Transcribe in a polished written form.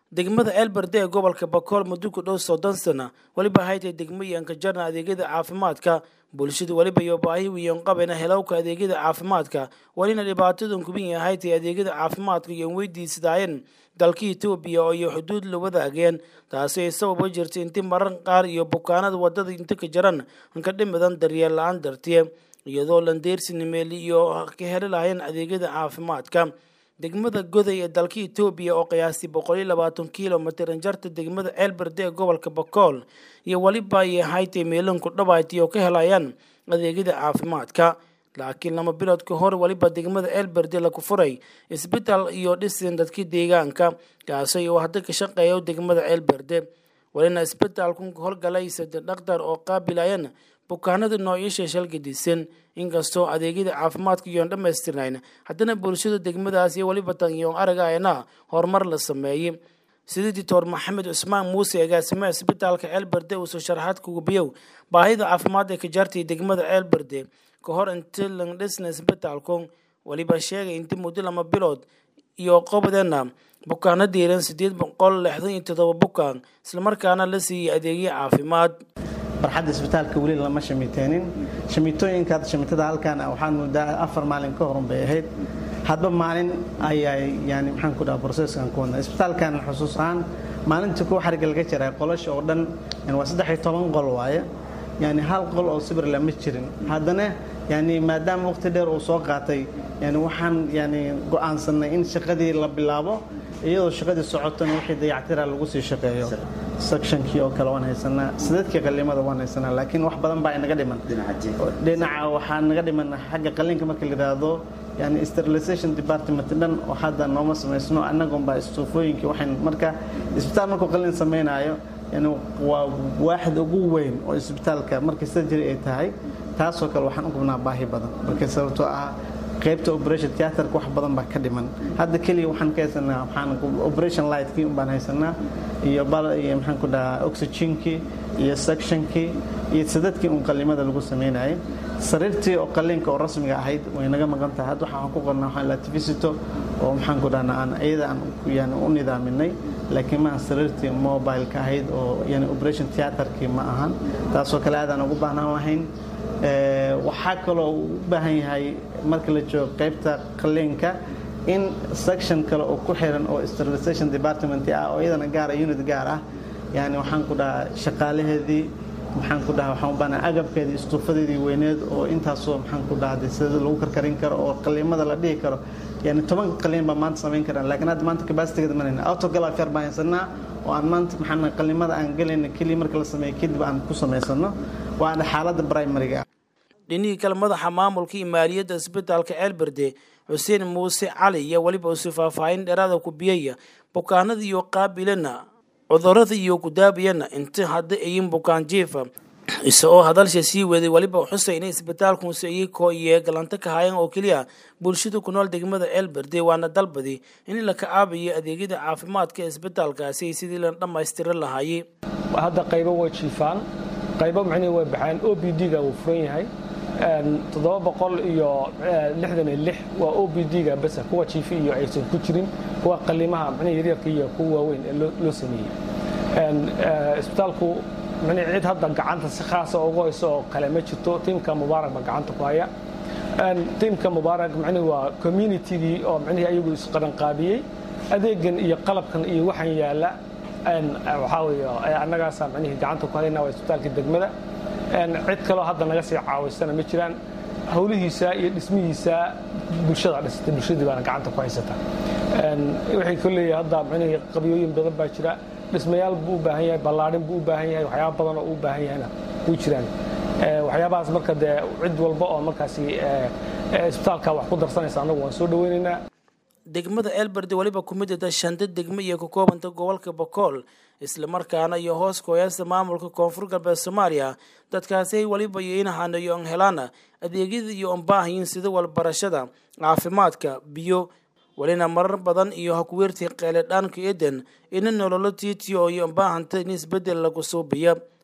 degmada Elberde ee gobolka Bakool muddo ku dhow 30 sano waliba hay'adda degmooyinka jarna adeegyada caafimaadka bulshada waliba iyo baahi weyn qabana helowka adeegyada caafimaadka walina dhibaatadu ku bin yahay adeegyada caafimaadka iyo weydiisadayeen dalka Itoobiya iyo xuduud la wadaageen taasi ay sabab u jirtay intii marar qaar iyo bukaanada wadada inta ka jaran ka dhimadan daryeel la'aan dartiye iyadoo landeersin meel iyo ka helayeen adeegyada caafimaadka degmada goday ee dalka Itoobiya oo qiyaastii 120 kiiloomitir jarta degmada Elberde ee gobolka Bakool iyo waliba ay hay'adda meelan ku dhawaatay oo ka helayaan adeegyada caafimaadka laakiin lama bilood ka hor waliba degmada Elberde la ku furay isbitaal iyo dhisin dadka deegaanka kaasoo ay hadda ka shaqeeyo degmada Elberde walina isbitaalku ka howlgalay saddex dhakhtar oo qaabilayeen bukaanada noocyada shalka dhisan inkastoo adeegyada caafimaadka iyo dhameystirnayn haddana bulshada degmadaas iyo waliba tan iyo aragayna horumar la sameeyay sida Dr. Maxamed Usmaan Muuse agaasimaha isbitaalka Elberde uu soo sharaxaad ku gubiyo baahida caafimaad ee ka jartay degmada Elberde ka hor inta la dhisnay isbitaalku waliba sheegay inta muddo lama bilood iyo qobadana bukaanada diiran 867 bukaan isla markaana la siiyay adeegyo caafimaad barxadda isbitaalka wali lama shamiteenin shamitooyinka shamitada halkan waxaan muddaa 4 maalin ka hor bay ahayd hadba maalin ayay yani maxaan ku dhahaa processkan ku wadnaa isbitaalkan xusuusan maalintii ku xariga laga jiray qolasha oo dhan waa 13 qol waaye yani hal qol oo sibir lama jirin haddana yani maadaama waqti dheer uu soo qaatay yani waxaan yani go'aansanay in shaqadii la bilaabo iyadoo shaqadii socotana wixii dayactira lagu sii shaqeeyo sectionkii oo kale waan haysanaa sidadkii qalimada waan haysanaa laakiin wax badan baa inaga dhiman dhinaca waxaa naga dhiman xagga qalinka marka la yiraahdo yani sterilization department dhan oo hadda nooma sameysno anagoon baa istoofooyinkii waxaan marka isbitaal markuu qalin sameynayo yani waa waaxid ugu weyn oo isbitaalka markii surgery ay tahay taasoo kale waxaan u qabnaa baahi badan marka sababtoo ah qaybta operation theater wax badan baa ka dhiman hadda kaliya waxaan ka haysanaa waxaan operation light kii baan haysanaa iyo maxaan ku dhahaa oxygen-ki iyo section-ki iyo sadadkii qalimada lagu sameeyay sariirtii oo qalinka oo rasmiga ahayd way naga maqan tahay hadda waxaan ku qornaa waxaan la tifisito oo maxaan ku dhahnaa aan iyada aan yani u nidaaminay laakiin ma sariirtii mobile ka ahayd oo yani operation theater-ki ma ahan taasoo kale aad aan ugu baahnaan lahayn waxaa kaloo u baahan yahay marka la joogo qaybta qalinka in section kale oo ku xiran oo sterilization department ah oo iyadana gaar ah unit gaar ah yani waxaan ku dhahaa shaqaalaheedii maxaan ku dhahaa waxaan u baahnaa agabkeedii istuufadeedii weyneed oo intaasoo maxaan ku dhahaa sida lagu karkarin karo oo qalimada la dhihi karo yani 10 qalin baa maanta samayn karaan laakiin hadda maanta capacity-geeda manayna autogala afar baan haysanaa oo aan maanta maxaan qalimada aan galayna kaliya marka la sameeyo kadib aan ku samaysano waana xaaladda primary-ga dhinihii kale madaxa maamulka iyo maaliyadda isbitaalka Elberde Xuseen Muuse Cali iyo waliba uu faahfaahin dheeraad ah ku bixiyay bukaanada iyo qaabilana cudurrada iyo ku daabiyana inta hadda ay bukaan jiifa isoo hadalsha sii waday waliba Xuseen isbitaalku uu ko iyo galanta ka hayeen oo kaliya bulshada ku nool degmada Elberde waana dalbadi in la ka caabiyo adeegyada caafimaadka isbitaalkaasi sidii la dhameystiran lahaayay hadda qaybo way jiifaan qaybo macnaheedu way baxaan OPD-ga uu furan yahay 766 waa OPD-ga bas kuwa jiifi iyo aysan ku jirin kuwa qalimaha macnaheedu yaryarka iyo kuwa weyn ee loo sameeyay isbitaalku macnaheedu cid hadda gacanta si khaas ah ugu hayso kale ma jirto tiimka Mubaarak ba gacanta ku haya tiimka Mubaarak macnaheedu waa community-gi oo macnaheedu ayagu isqaran qaabiyay adeegan iyo qalabkan iyo waxan yaala waxa weeye annagaas macnaheedu gacanta ku hayna waa isbitaalka degmada cid kale hadda naga sii caawisana ma jiraan hawlihiisa iyo dhismihiisa bulshada dhistay bulshadii baan gacanta ku haysata waxay kulleeyahay hadda macnaheedu qabyooyin badan baa jira dhismayaal buu u baahan yahay ballaarin buu u baahan yahay waxyaabo badan oo u baahan yahayna way jiraan waxyaabahaas marka cid walba oo markaasi isbitaalka wax ku darsanaysa anagu waan soo dhaweynaynaa degmada Elberde waliba kumidada shanta degmo iyo ka koobanta gobolka Bakool isla markaana iyo hoos kooyasta maamulka Koonfur Galbeed Soomaaliya dadkaasi waliba inahan iyo helana adeegyada iyo baahiyin sida walbarashada caafimaadka biyo walina marar badan iyo hakuweertii qeeladaan ka eedan in nolol tiitiyo iyo baahanta in isbedel lagu soo biyo